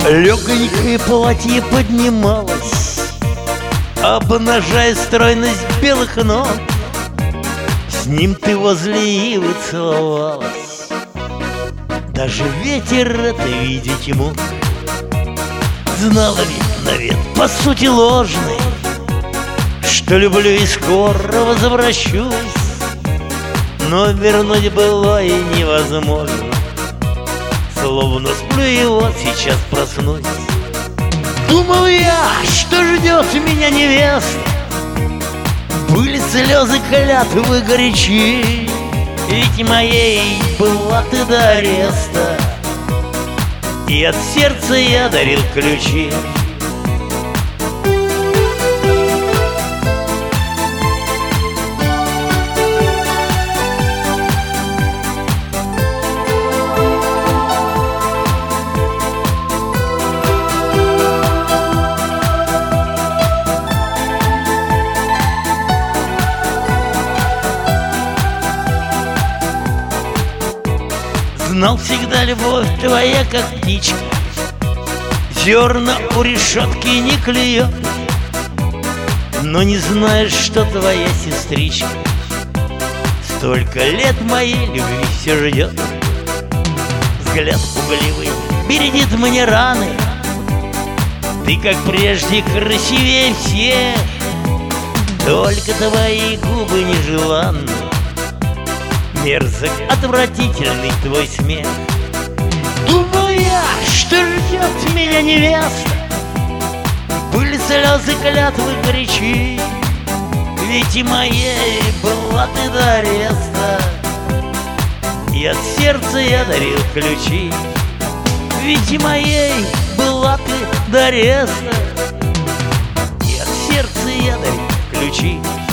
Легонькое платье поднималось, обнажая стройность белых ног. С ним ты возле ивы целовалась, даже ветер это видеть мог. Знала ведь навет, по сути ложный, что люблю и скоро возвращусь, но вернуть былое невозможно. Словно сплю и вот сейчас проснусь. Думал я, что ждет меня невеста. Были слезы, клятвы горячи, ведь моей была ты до ареста, и от сердца я дарил ключи. Знал всегда, любовь твоя, как птичка, зерна у решетки не клюет. Но не знаешь, что твоя сестричка столько лет моей любви все ждет. Взгляд пугливый бередит мне раны, ты, как прежде, красивее всех, только твои губы нежеланны, мерзок, отвратительный твой смех. Думал я, что ждет меня невеста. Были слезы, клятвы горячи, ведь и моей была ты до ареста, и от сердца я дарил ключи. Ведь и моей была ты до ареста, и от сердца я дарил ключи.